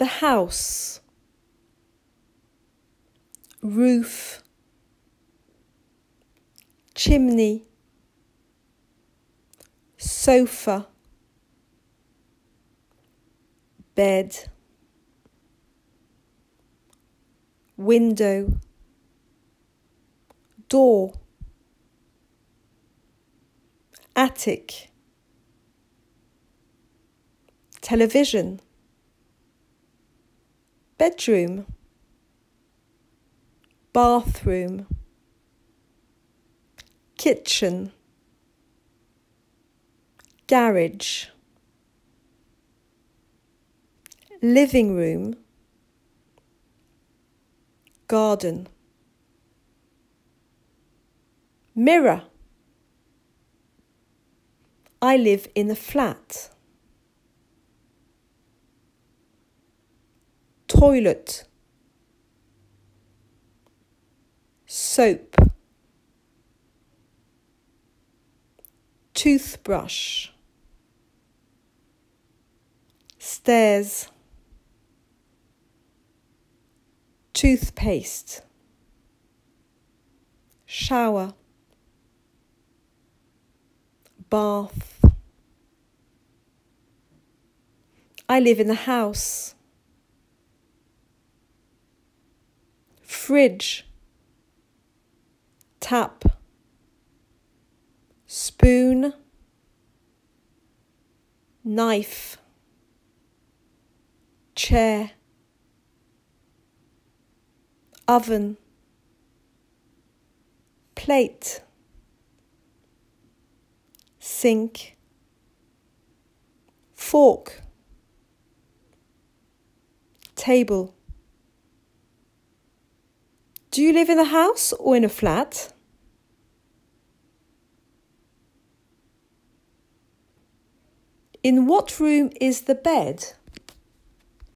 The house. Roof. Chimney. Sofa. Bed. Window. Door. Attic. Television. Bedroom. Bathroom. Kitchen. Garage. Living room. Garden. Mirror. I live in a flat. Toilet. Soap. Toothbrush. Stairs. Toothpaste. Shower. Bath. I live in a house. Fridge. Tap. Spoon. Knife. Chair. Oven. Plate. Sink. Fork. Table. Do you live in a house or in a flat? In what room is the bed?